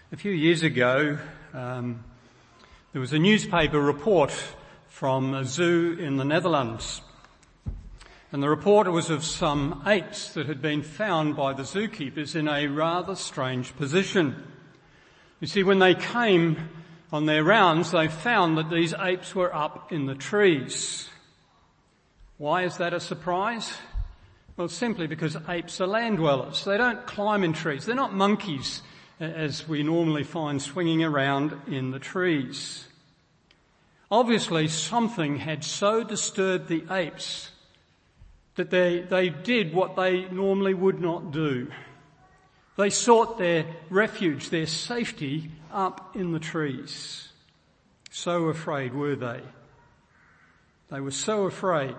A few years ago, there was a newspaper report from a zoo in the Netherlands. And the report was of some apes that had been found by the zookeepers in a rather strange position. You see, when they came on their rounds, they found that these apes were up in the trees. Why is that a surprise? Well, simply because apes are land dwellers. They don't climb in trees. They're not monkeys, as we normally find swinging around in the trees. Obviously, something had so disturbed the apes that they did what they normally would not do. They sought their refuge, their safety, up in the trees. So afraid were they. They were so afraid.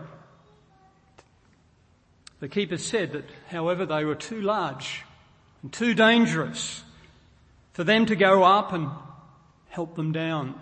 The keepers said that, however, they were too large and too dangerous for them to go up and help them down.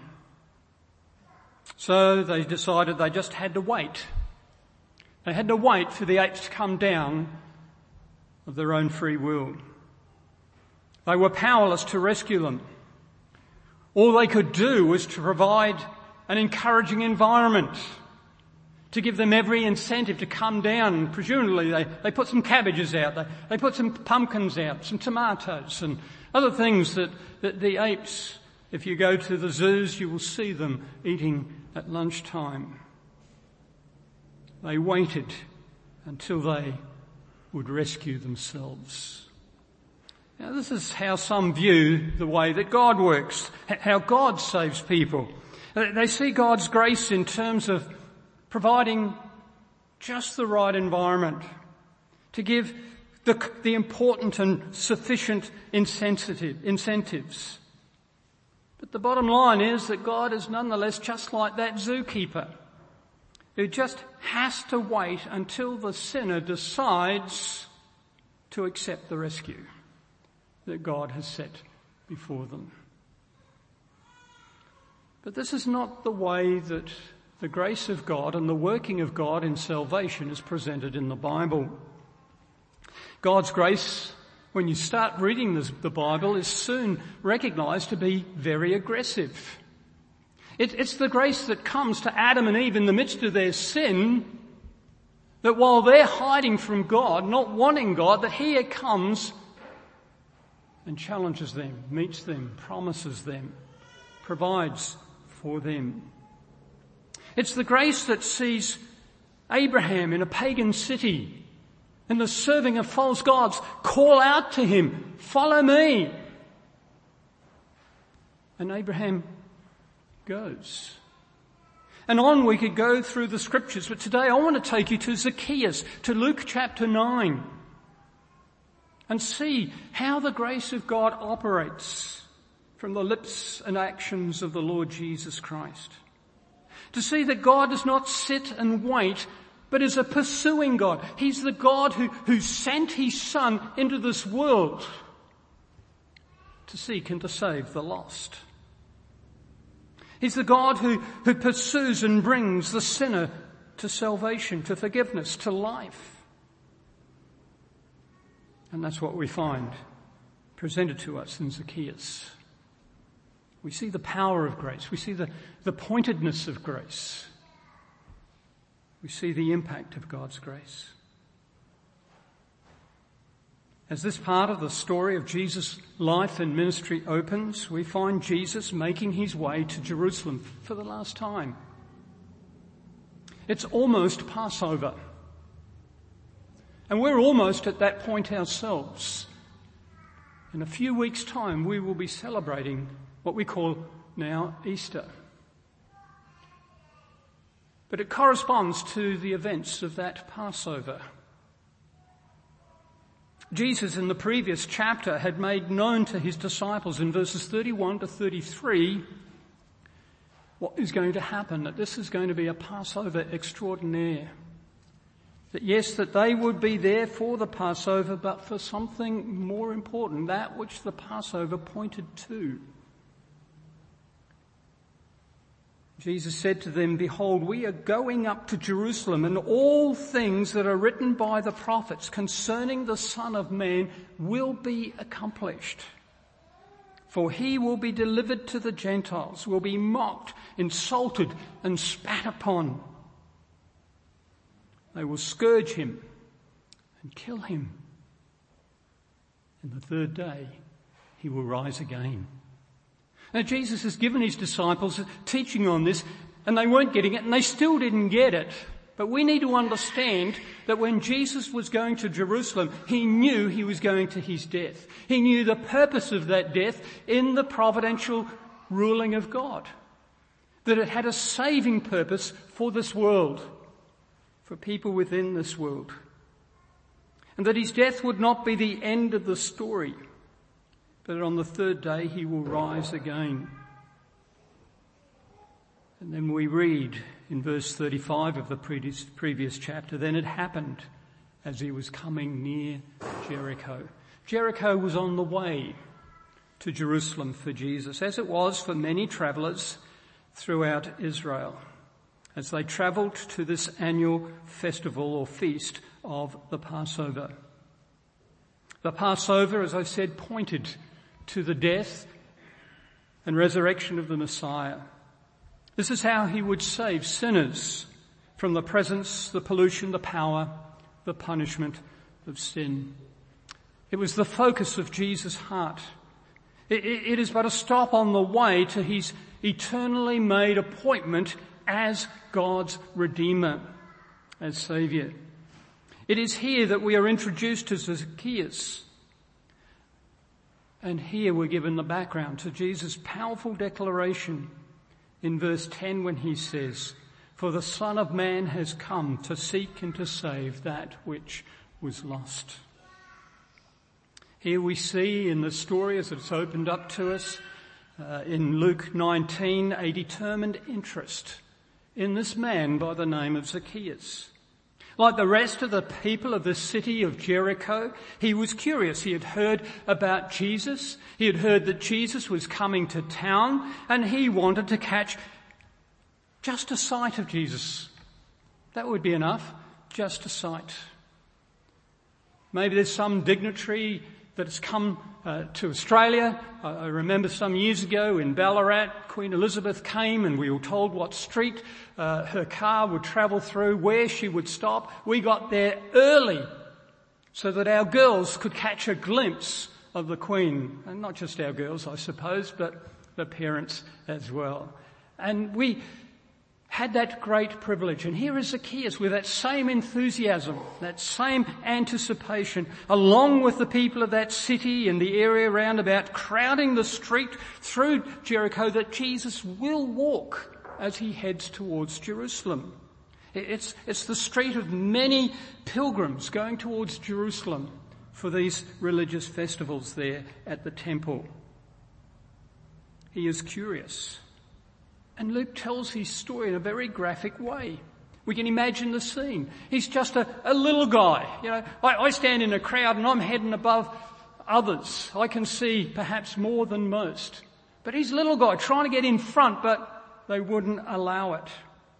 So they decided they just had to wait. They had to wait for the apes to come down of their own free will. They were powerless to rescue them. All they could do was to provide an encouraging environment, to give them every incentive to come down. Presumably they put some cabbages out, they put some pumpkins out, some tomatoes and other things that the apes, if you go to the zoos, you will see them eating at lunchtime. They waited until they would rescue themselves. Now, this is how some view the way that God works, how God saves people. They see God's grace in terms of providing just the right environment to give the important and sufficient incentives. But the bottom line is that God is nonetheless just like that zookeeper who just has to wait until the sinner decides to accept the rescue that God has set before them. But this is not the way that the grace of God and the working of God in salvation is presented in the Bible. God's grace, when you start reading the Bible, is soon recognized to be very aggressive. It's the grace that comes to Adam and Eve in the midst of their sin, that while they're hiding from God, not wanting God, that He comes and challenges them, meets them, promises them, provides for them. It's the grace that sees Abraham in a pagan city and the serving of false gods call out to him, "Follow me." And Abraham goes. And on we could go through the scriptures, but today I want to take you to Zacchaeus, to Luke chapter 9, and see how the grace of God operates from the lips and actions of the Lord Jesus Christ. To see that God does not sit and wait, but is a pursuing God. He's the God who sent His Son into this world to seek and to save the lost. He's the God who pursues and brings the sinner to salvation, to forgiveness, to life. And that's what we find presented to us in Zacchaeus. We see the power of grace. We see the pointedness of grace. We see the impact of God's grace. As this part of the story of Jesus' life and ministry opens, we find Jesus making His way to Jerusalem for the last time. It's almost Passover. And we're almost at that point ourselves. In a few weeks' time, we will be celebrating what we call now Easter. But it corresponds to the events of that Passover. Jesus in the previous chapter had made known to His disciples in verses 31 to 33 what is going to happen, that this is going to be a Passover extraordinaire. That yes, that they would be there for the Passover, but for something more important, that which the Passover pointed to. Jesus said to them, "Behold, we are going up to Jerusalem, and all things that are written by the prophets concerning the Son of Man will be accomplished." For he will be delivered to the Gentiles, will be mocked, insulted, and spat upon. They will scourge him and kill him. And the third day he will rise again. Now Jesus has given his disciples teaching on this, and they weren't getting it, and they still didn't get it. But we need to understand that when Jesus was going to Jerusalem, he knew he was going to his death. He knew the purpose of that death in the providential ruling of God. That it had a saving purpose for this world, for people within this world. And that his death would not be the end of the story, but on the third day he will rise again. And then we read in verse 35 of the previous chapter, then it happened as he was coming near Jericho. Jericho was on the way to Jerusalem for Jesus, as it was for many travellers throughout Israel, as they travelled to this annual festival or feast of the Passover. The Passover, as I said, pointed to the death and resurrection of the Messiah. This is how he would save sinners from the presence, the pollution, the power, the punishment of sin. It was the focus of Jesus' heart. It is but a stop on the way to his eternally made appointment as God's Redeemer, as Saviour. It is here that we are introduced to Zacchaeus. And here we're given the background to Jesus' powerful declaration in verse 10 when he says, "For the Son of Man has come to seek and to save that which was lost." Here we see in the story as it's opened up to us in Luke 19 a determined interest in this man by the name of Zacchaeus. Like the rest of the people of the city of Jericho, he was curious. He had heard about Jesus. He had heard that Jesus was coming to town, and he wanted to catch just a sight of Jesus. That would be enough, just a sight. Maybe there's some dignitary that has come to Australia. I remember some years ago in Ballarat, Queen Elizabeth came and we were told what street her car would travel through, where she would stop. We got there early so that our girls could catch a glimpse of the Queen. And not just our girls, I suppose, but the parents as well. And we had that great privilege. And here is Zacchaeus with that same enthusiasm, that same anticipation, along with the people of that city and the area round about, crowding the street through Jericho that Jesus will walk as he heads towards Jerusalem. It's the street of many pilgrims going towards Jerusalem for these religious festivals there at the temple. He is curious. And Luke tells his story in a very graphic way. We can imagine the scene. He's just a little guy. You know, I stand in a crowd and I'm heading above others. I can see perhaps more than most. But he's a little guy trying to get in front, but they wouldn't allow it.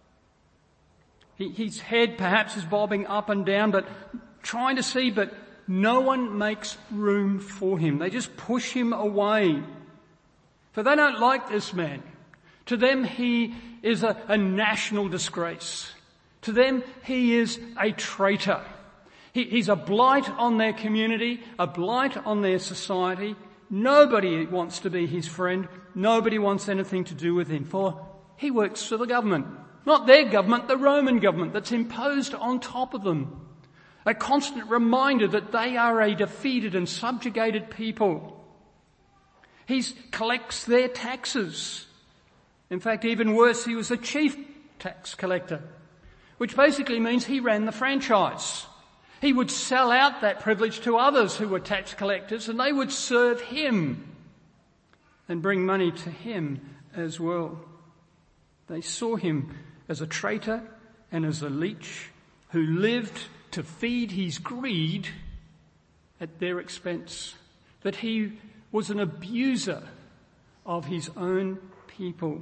His head perhaps is bobbing up and down, but trying to see, but no one makes room for him. They just push him away. For they don't like this man. To them, he is a national disgrace. To them, he is a traitor. He's a blight on their community, a blight on their society. Nobody wants to be his friend. Nobody wants anything to do with him, for he works for the government. Not their government, the Roman government that's imposed on top of them. A constant reminder that they are a defeated and subjugated people. He collects their taxes. In fact, even worse, he was a chief tax collector, which basically means he ran the franchise. He would sell out that privilege to others who were tax collectors, and they would serve him and bring money to him as well. They saw him as a traitor and as a leech who lived to feed his greed at their expense, that he was an abuser of his own people.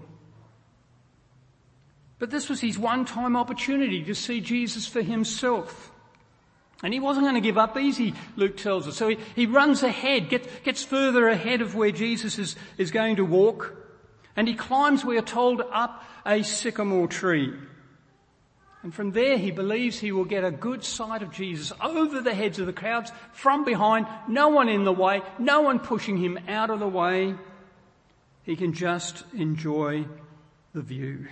But this was his one-time opportunity to see Jesus for himself. And he wasn't going to give up easy, Luke tells us. So he runs ahead, gets further ahead of where Jesus is going to walk. And he climbs, we are told, up a sycamore tree. And from there he believes he will get a good sight of Jesus over the heads of the crowds, from behind, no one in the way, no one pushing him out of the way. He can just enjoy the view.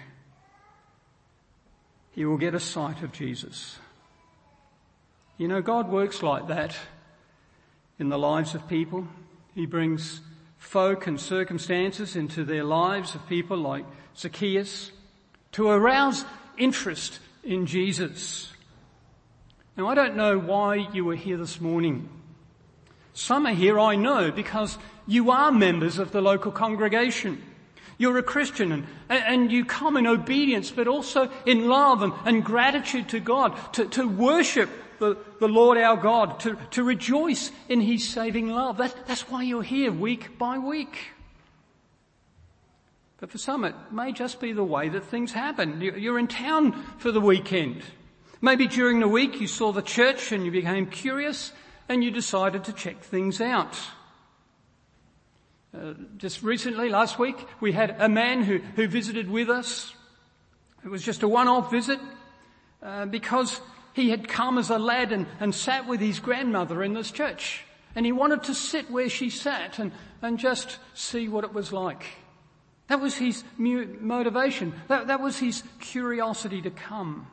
He will get a sight of Jesus. You know, God works like that in the lives of people. He brings folk and circumstances into their lives of people like Zacchaeus to arouse interest in Jesus. Now, I don't know why you are here this morning. Some are here, I know, because you are members of the local congregation. You're a Christian and you come in obedience, but also in love and gratitude to God, to worship the Lord our God, to rejoice in his saving love. That's why you're here week by week. But for some it may just be the way that things happen. You're in town for the weekend. Maybe during the week you saw the church and you became curious and you decided to check things out. Just recently, last week, we had a man who visited with us. It was just a one-off visit because he had come as a lad and sat with his grandmother in this church. And he wanted to sit where she sat and just see what it was like. That was his motivation. That was his curiosity to come.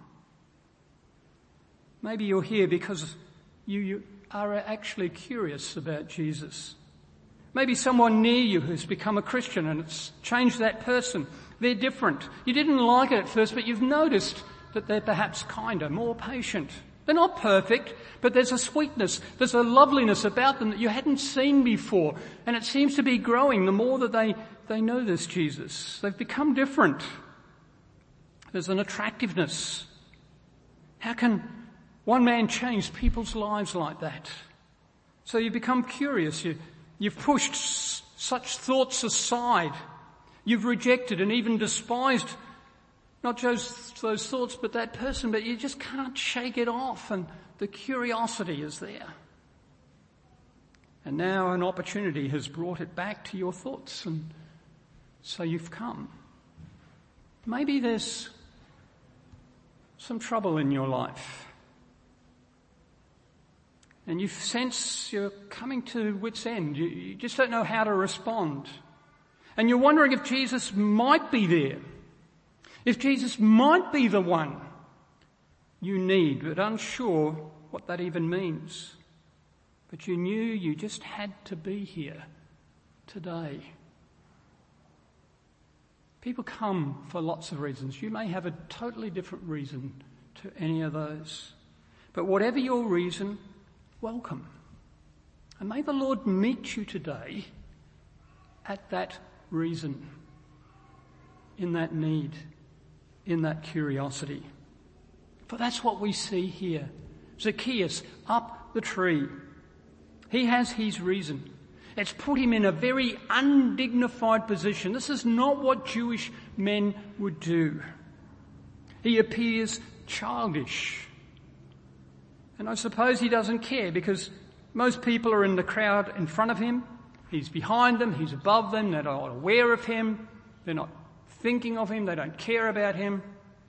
Maybe you're here because you are actually curious about Jesus. Maybe someone near you who's become a Christian and it's changed that person. They're different. You didn't like it at first, but you've noticed that they're perhaps kinder, more patient. They're not perfect, but there's a sweetness, there's a loveliness about them that you hadn't seen before. And it seems to be growing the more that they know this Jesus. They've become different. There's an attractiveness. How can one man change people's lives like that? So you become curious. You've pushed such thoughts aside. You've rejected and even despised not just those thoughts but that person, but you just can't shake it off, and the curiosity is there. And now an opportunity has brought it back to your thoughts, and so you've come. Maybe there's some trouble in your life, and you sense you're coming to wit's end. You just don't know how to respond. And you're wondering if Jesus might be there. If Jesus might be the one you need, but unsure what that even means. But you knew you just had to be here today. People come for lots of reasons. You may have a totally different reason to any of those. But whatever your reason, welcome. And may the Lord meet you today at that reason, in that need, in that curiosity. For that's what we see here. Zacchaeus up the tree. He has his reason. It's put him in a very undignified position. This is not what Jewish men would do. He appears childish. And I suppose he doesn't care because most people are in the crowd in front of him. He's behind them. He's above them. They're not aware of him. They're not thinking of him. They don't care about him.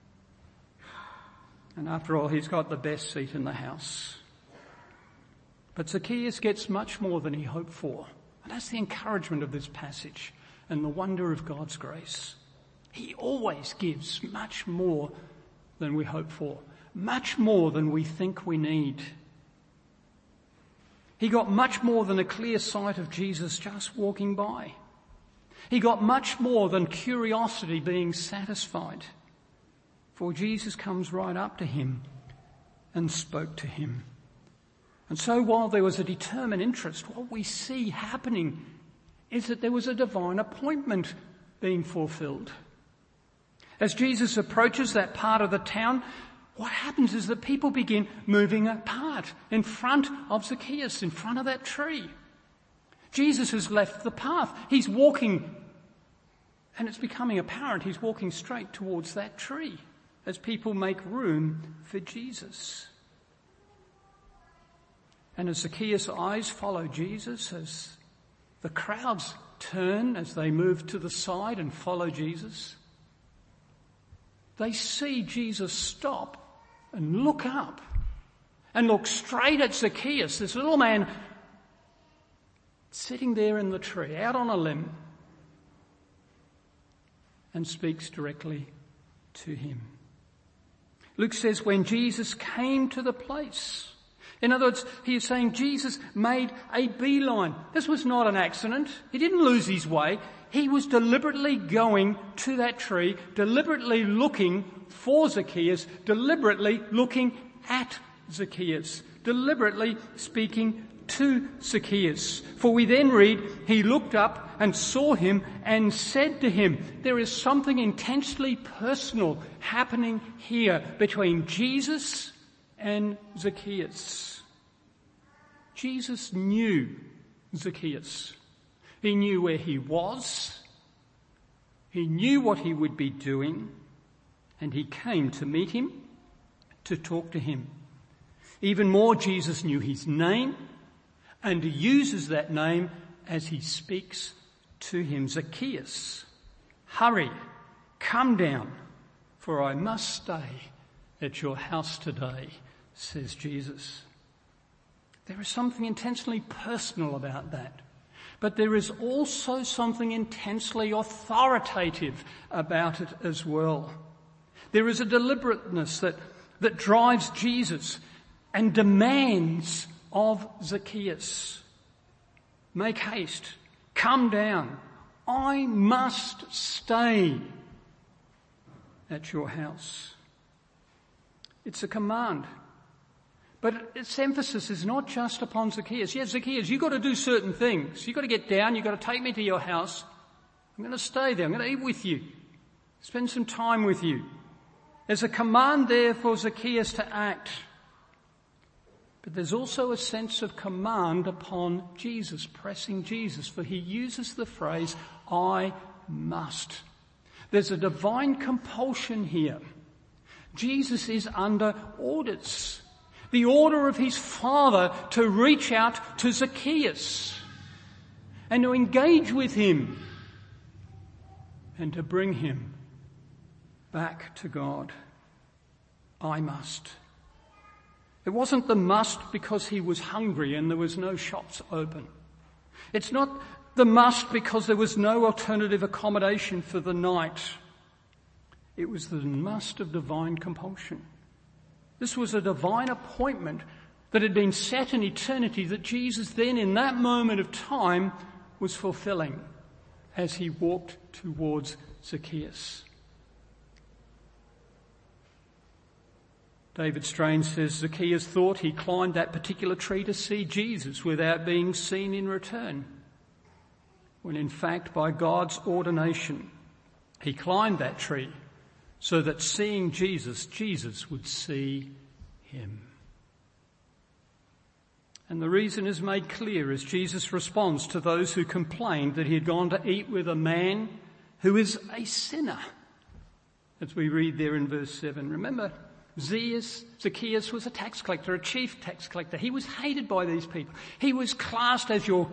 And after all, he's got the best seat in the house. But Zacchaeus gets much more than he hoped for. And that's the encouragement of this passage and the wonder of God's grace. He always gives much more than we hope for, much more than we think we need. He got much more than a clear sight of Jesus just walking by. He got much more than curiosity being satisfied. For Jesus comes right up to him and spoke to him. And so while there was a determined interest, what we see happening is that there was a divine appointment being fulfilled. As Jesus approaches that part of the town, what happens is that people begin moving apart in front of Zacchaeus, in front of that tree. Jesus has left the path. He's walking, and it's becoming apparent he's walking straight towards that tree as people make room for Jesus. And as Zacchaeus' eyes follow Jesus, as the crowds turn, as they move to the side and follow Jesus, they see Jesus stop and look up and look straight at Zacchaeus, this little man sitting there in the tree, out on a limb, and speaks directly to him. Luke says when Jesus came to the place, in other words, he is saying Jesus made a beeline. This was not an accident. He didn't lose his way. He was deliberately going to that tree, deliberately looking for Zacchaeus, deliberately looking at Zacchaeus, deliberately speaking to Zacchaeus. For we then read, he looked up and saw him and said to him. There is something intensely personal happening here between Jesus and Zacchaeus. Jesus knew Zacchaeus. He knew where he was. He knew what he would be doing. And he came to meet him, to talk to him. Even more, Jesus knew his name and he uses that name as he speaks to him. Zacchaeus, hurry, come down, for I must stay at your house today, says Jesus. There is something intensely personal about that. But there is also something intensely authoritative about it as well. There is a deliberateness that drives Jesus and demands of Zacchaeus. Make haste, come down. I must stay at your house. It's a command. But its emphasis is not just upon Zacchaeus. Yes, Zacchaeus, you've got to do certain things. You've got to get down. You've got to take me to your house. I'm going to stay there. I'm going to eat with you. Spend some time with you. There's a command there for Zacchaeus to act. But there's also a sense of command upon Jesus, pressing Jesus, for he uses the phrase, I must. There's a divine compulsion here. Jesus is under orders. The order of his Father to reach out to Zacchaeus and to engage with him and to bring him back to God. I must. It wasn't the must because he was hungry and there was no shops open. It's not the must because there was no alternative accommodation for the night. It was the must of divine compulsion. This was a divine appointment that had been set in eternity that Jesus then in that moment of time was fulfilling as he walked towards Zacchaeus. David Strange says Zacchaeus thought he climbed that particular tree to see Jesus without being seen in return, when in fact by God's ordination he climbed that tree so that seeing Jesus, Jesus would see him. And the reason is made clear as Jesus responds to those who complained that he had gone to eat with a man who is a sinner, as we read there in verse 7. Remember, Zacchaeus was a tax collector, a chief tax collector. He was hated by these people. He was classed as your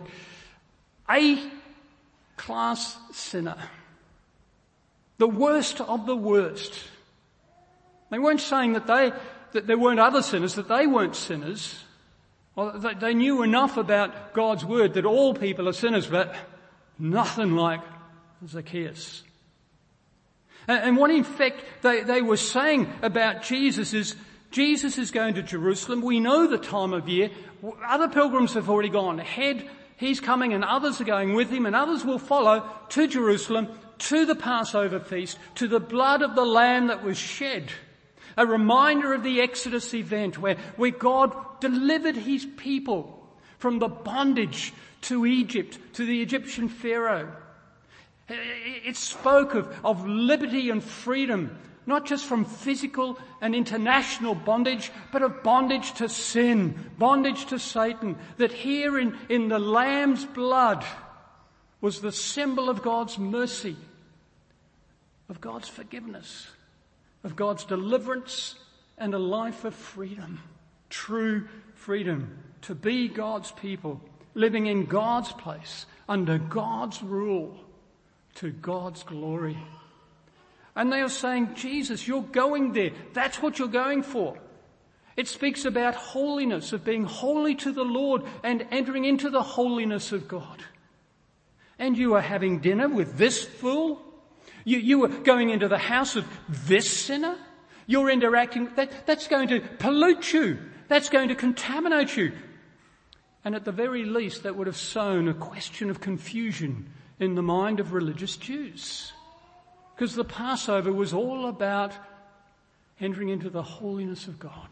A-class sinner. The worst of the worst. They weren't saying that there weren't other sinners, that they weren't sinners. Well, they knew enough about God's word that all people are sinners, but nothing like Zacchaeus. And what in fact they were saying about Jesus is going to Jerusalem. We know the time of year. Other pilgrims have already gone ahead. He's coming and others are going with him and others will follow to Jerusalem, to the Passover feast, to the blood of the Lamb that was shed. A reminder of the Exodus event where God delivered his people from the bondage to Egypt, to the Egyptian Pharaoh. It spoke of liberty and freedom, not just from physical and international bondage, but of bondage to sin, bondage to Satan. That here in the Lamb's blood was the symbol of God's mercy, of God's forgiveness, of God's deliverance and a life of freedom, true freedom. to be God's people, living in God's place, under God's rule, to God's glory. And they are saying, Jesus, you're going there. That's what you're going for. It speaks about holiness, of being holy to the Lord and entering into the holiness of God. And you are having dinner with this fool? You are going into the house of this sinner? You're interacting, that's going to pollute you. That's going to contaminate you. And at the very least, that would have sown a question of confusion in the mind of religious Jews. Because the Passover was all about entering into the holiness of God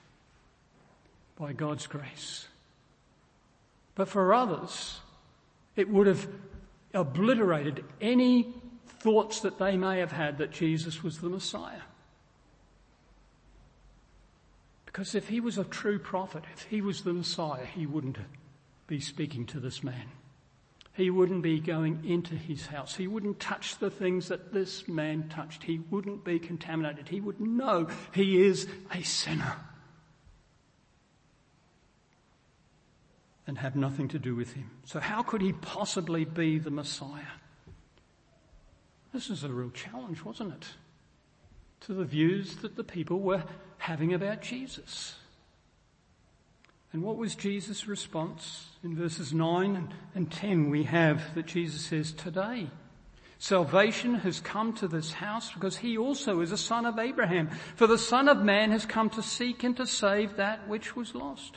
by God's grace. But for others, it would have obliterated any thoughts that they may have had that Jesus was the Messiah. Because if he was a true prophet, if he was the Messiah, he wouldn't be speaking to this man. He wouldn't be going into his house. He wouldn't touch the things that this man touched. He wouldn't be contaminated. He would know he is a sinner and have nothing to do with him. So how could he possibly be the Messiah? This is a real challenge, wasn't it? To the views that the people were having about Jesus. And what was Jesus' response? In verses 9 and 10 we have that Jesus says, today salvation has come to this house because he also is a son of Abraham. For the Son of Man has come to seek and to save that which was lost.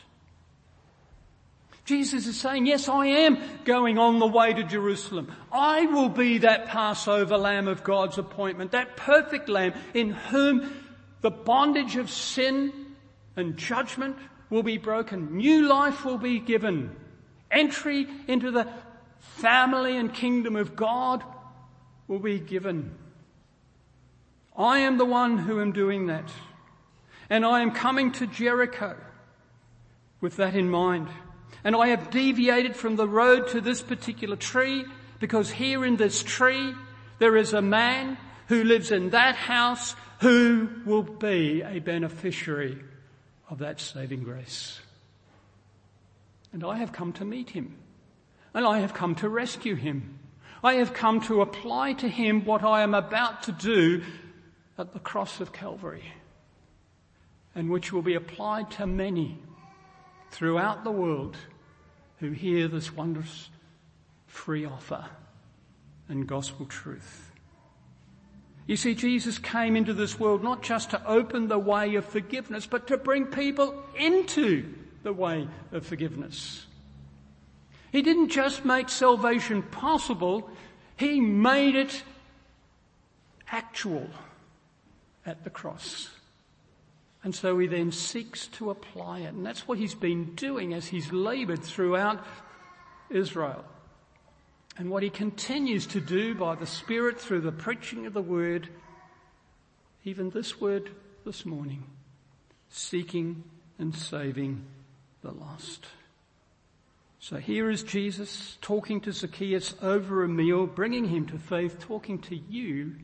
Jesus is saying, yes, I am going on the way to Jerusalem. I will be that Passover Lamb of God's appointment, that perfect Lamb in whom the bondage of sin and judgment will be broken. New life will be given. Entry into the family and kingdom of God will be given. I am the one who am doing that. And I am coming to Jericho with that in mind. And I have deviated from the road to this particular tree because here in this tree there is a man who lives in that house who will be a beneficiary of that saving grace. And I have come to meet him. And I have come to rescue him. I have come to apply to him what I am about to do at the cross of Calvary, and which will be applied to many throughout the world who hear this wondrous free offer and gospel truth. You see, Jesus came into this world not just to open the way of forgiveness, but to bring people into the way of forgiveness. He didn't just make salvation possible, he made it actual at the cross. And so he then seeks to apply it. And that's what he's been doing as he's laboured throughout Israel. And what he continues to do by the Spirit through the preaching of the word, even this word this morning, seeking and saving the lost. So here is Jesus talking to Zacchaeus over a meal, bringing him to faith, talking to you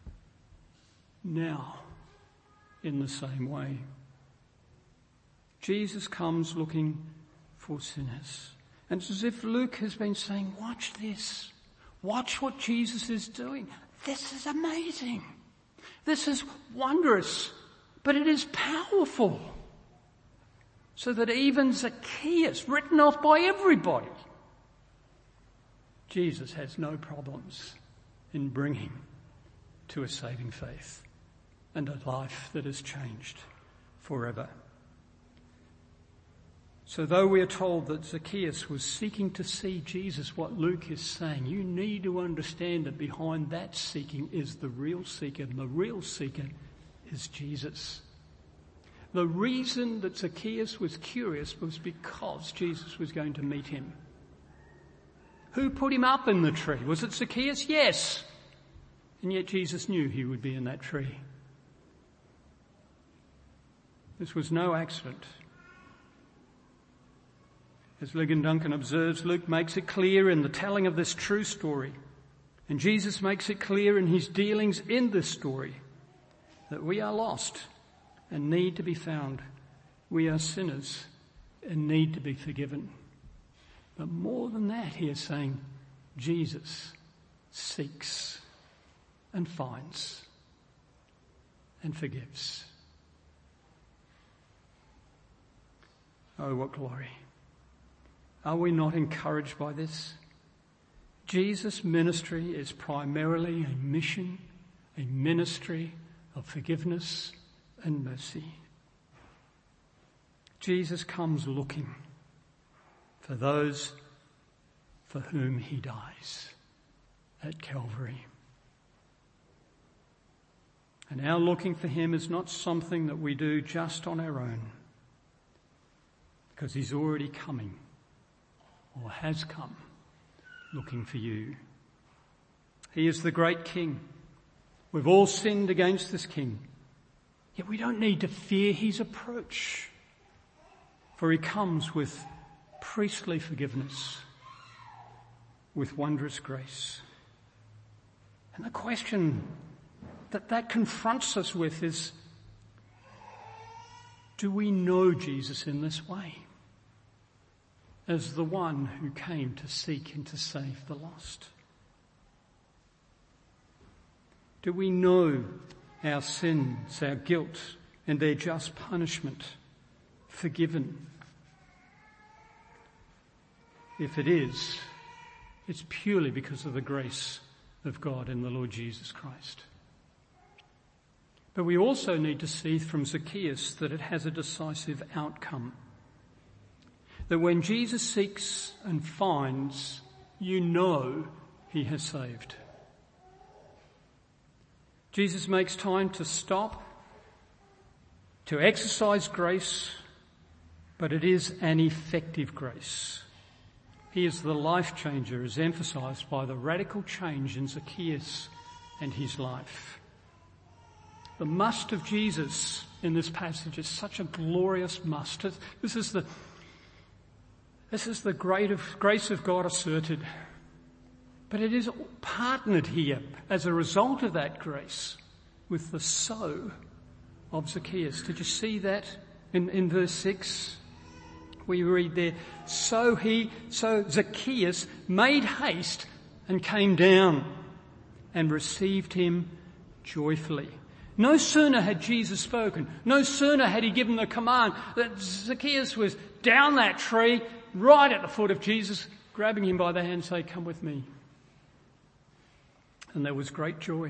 now in the same way. Jesus comes looking for sinners. And it's as if Luke has been saying, watch this. Watch what Jesus is doing. This is amazing. This is wondrous, but it is powerful. So that even Zacchaeus, written off by everybody, Jesus has no problems in bringing to a saving faith and a life that is changed forever. So though we are told that Zacchaeus was seeking to see Jesus, what Luke is saying, you need to understand that behind that seeking is the real seeker, and the real seeker is Jesus. The reason that Zacchaeus was curious was because Jesus was going to meet him. Who put him up in the tree? Was it Zacchaeus? Yes. And yet Jesus knew he would be in that tree. This was no accident. As Ligon Duncan observes, Luke makes it clear in the telling of this true story, and Jesus makes it clear in his dealings in this story, that we are lost and need to be found. We are sinners and need to be forgiven. But more than that, he is saying Jesus seeks and finds and forgives. Oh, what glory. Are we not encouraged by this? Jesus' ministry is primarily a mission, a ministry of forgiveness and mercy. Jesus comes looking for those for whom he dies at Calvary. And our looking for him is not something that we do just on our own, because he's already coming, or has come, looking for you. He is the great King. We've all sinned against this King, yet we don't need to fear his approach, for he comes with priestly forgiveness, with wondrous grace. And the question that confronts us with is, do we know Jesus in this way, as the one who came to seek and to save the lost? Do we know our sins, our guilt, and their just punishment forgiven? If it is, it's purely because of the grace of God in the Lord Jesus Christ. But we also need to see from Zacchaeus that it has a decisive outcome. That when Jesus seeks and finds, you know he has saved. Jesus makes time to stop, to exercise grace, but it is an effective grace. He is the life changer, as emphasised by the radical change in Zacchaeus and his life. The must of Jesus in this passage is such a glorious must. This is the grace of God asserted. But it is partnered here as a result of that grace with the so of Zacchaeus. Did you see that in verse 6? We read there, so Zacchaeus made haste and came down and received him joyfully. No sooner had Jesus spoken, no sooner had he given the command, that Zacchaeus was down that tree, right at the foot of Jesus, grabbing him by the hand and saying, come with me. And there was great joy.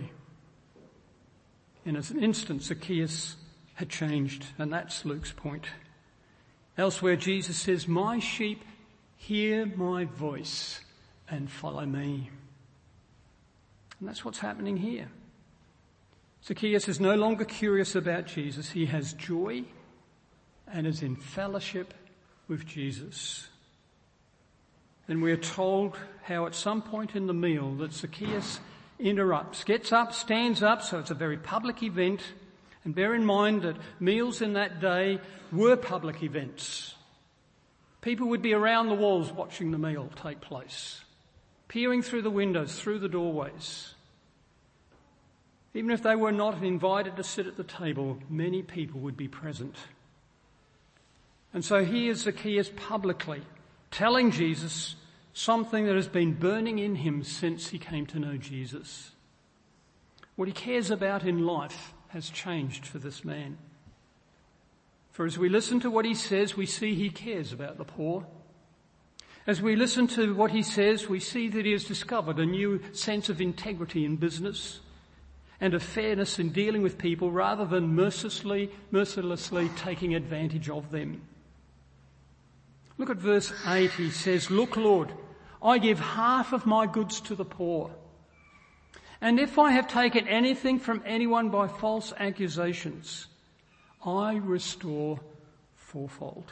In an instant, Zacchaeus had changed, and that's Luke's point. Elsewhere, Jesus says, my sheep hear my voice and follow me. And that's what's happening here. Zacchaeus is no longer curious about Jesus. He has joy and is in fellowship with Jesus. And we are told how at some point in the meal that Zacchaeus interrupts, gets up, stands up, so it's a very public event. And bear in mind that meals in that day were public events. People would be around the walls watching the meal take place, peering through the windows, through the doorways. Even if they were not invited to sit at the table, many people would be present. And so here's Zacchaeus publicly telling Jesus something that has been burning in him since he came to know Jesus. What he cares about in life has changed for this man. For as we listen to what he says, we see he cares about the poor. As we listen to what he says, we see that he has discovered a new sense of integrity in business and of fairness in dealing with people rather than mercilessly taking advantage of them. Look at verse 8. He says, look, Lord, I give half of my goods to the poor. And if I have taken anything from anyone by false accusations, I restore fourfold.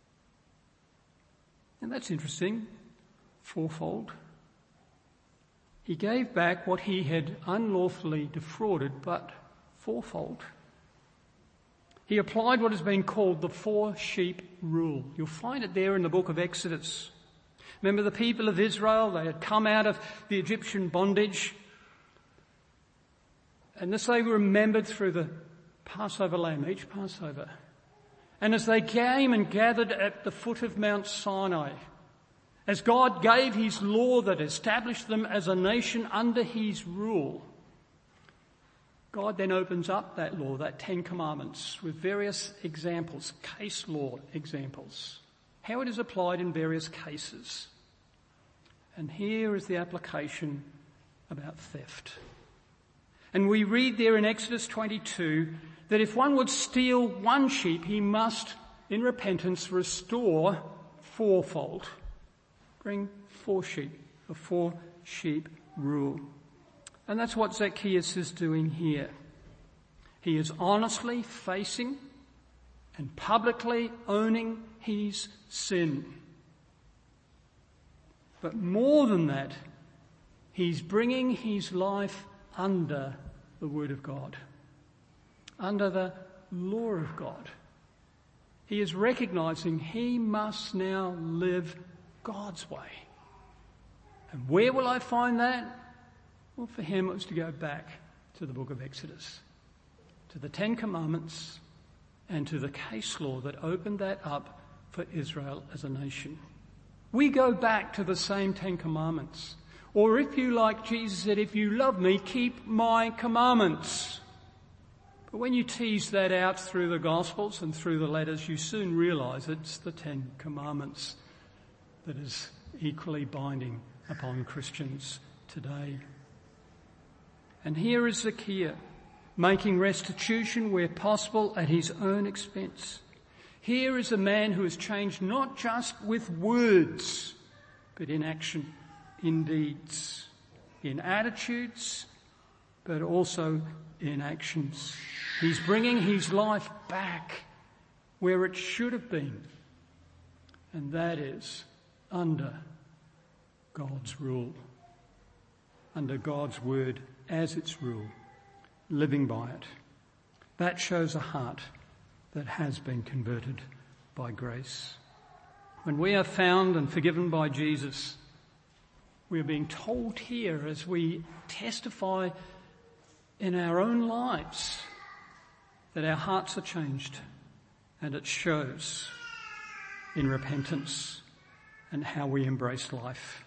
And that's interesting. Fourfold. He gave back what he had unlawfully defrauded, but fourfold. He applied what has been called the 4 sheep rule. You'll find it there in the book of Exodus. Remember the people of Israel, they had come out of the Egyptian bondage. And this they remembered through the Passover lamb, each Passover. And as they came and gathered at the foot of Mount Sinai, as God gave his law that established them as a nation under his rule, God then opens up that law, that 10 Commandments, with various examples, case law examples, how it is applied in various cases. And here is the application about theft. And we read there in Exodus 22 that if one would steal one sheep, he must, in repentance, restore fourfold. Bring 4 sheep, a 4 sheep rule. And that's what Zacchaeus is doing here. He is honestly facing and publicly owning his sin. But more than that, he's bringing his life under the Word of God, under the law of God. He is recognizing he must now live God's way. And where will I find that? Well, for him it was to go back to the book of Exodus, to the 10 Commandments, and to the case law that opened that up for Israel as a nation. We go back to the same 10 Commandments. Or if you, like Jesus said, if you love me, keep my commandments. But when you tease that out through the Gospels and through the letters, you soon realise it's the 10 Commandments that is equally binding upon Christians today. And here is Zacchaeus, making restitution where possible at his own expense. Here is a man who has changed not just with words, but in action, in deeds, in attitudes, but also in actions. He's bringing his life back where it should have been, and that is under God's rule, under God's word as its rule, living by it. That shows a heart that has been converted by grace. When we are found and forgiven by Jesus, we are being told here as we testify in our own lives that our hearts are changed, and it shows in repentance and how we embrace life.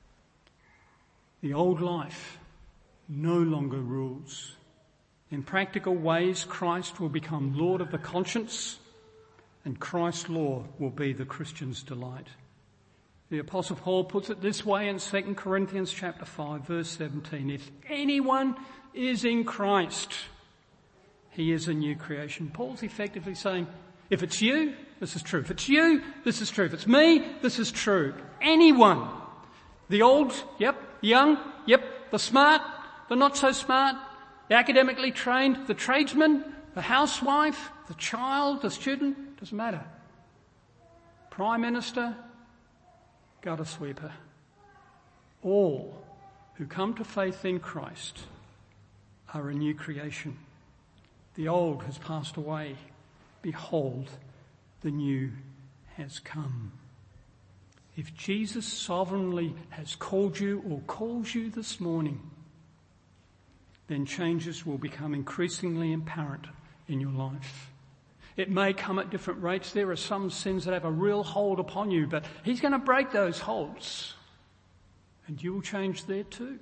The old life no longer rules. In practical ways, Christ will become Lord of the conscience, and Christ's law will be the Christian's delight. The Apostle Paul puts it this way in 2 Corinthians chapter 5, verse 17. If anyone is in Christ, he is a new creation. Paul's effectively saying, if it's you, this is true. If it's you, this is true. If it's me, this is true. Anyone. The old, yep. Young, yep. The smart, the not so smart. The academically trained, the tradesman, the housewife, the child, the student, doesn't matter. Prime Minister, gutter sweeper. All who come to faith in Christ are a new creation. The old has passed away. Behold, the new has come. If Jesus sovereignly has called you or calls you this morning, then changes will become increasingly apparent in your life. It may come at different rates. There are some sins that have a real hold upon you, but he's going to break those holds. And you will change there too.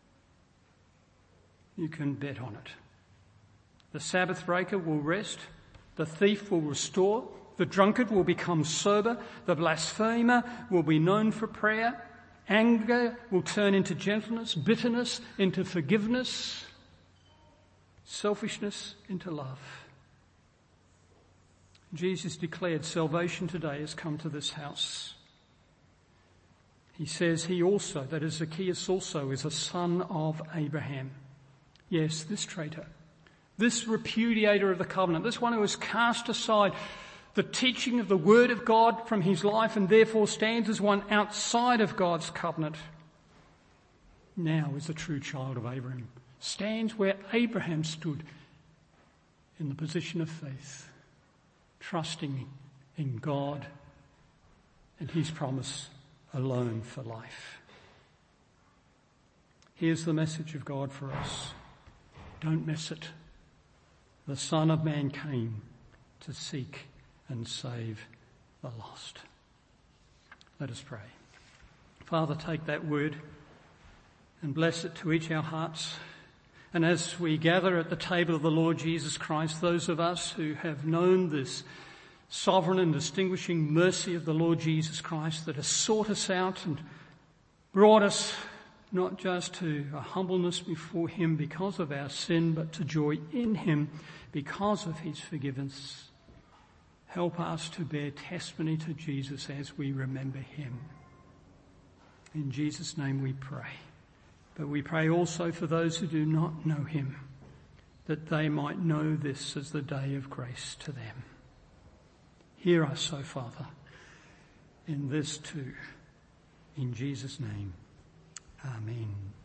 You can bet on it. The Sabbath breaker will rest. The thief will restore. The drunkard will become sober. The blasphemer will be known for prayer. Anger will turn into gentleness. Bitterness into forgiveness. Selfishness into love. Jesus declared salvation today has come to this house. He says he also, that is Zacchaeus also, is a son of Abraham. Yes, this traitor, this repudiator of the covenant, this one who has cast aside the teaching of the word of God from his life and therefore stands as one outside of God's covenant, now is a true child of Abraham, stands where Abraham stood in the position of faith, trusting in God and his promise alone for life. Here's the message of God for us. Don't miss it. The Son of Man came to seek and save the lost. Let us pray. Father, take that word and bless it to each our hearts. And as we gather at the table of the Lord Jesus Christ, those of us who have known this sovereign and distinguishing mercy of the Lord Jesus Christ that has sought us out and brought us not just to a humbleness before him because of our sin, but to joy in him because of his forgiveness. Help us to bear testimony to Jesus as we remember him. In Jesus' name we pray. But we pray also for those who do not know him, that they might know this as the day of grace to them. Hear us, O Father, in this too. In Jesus' name, amen.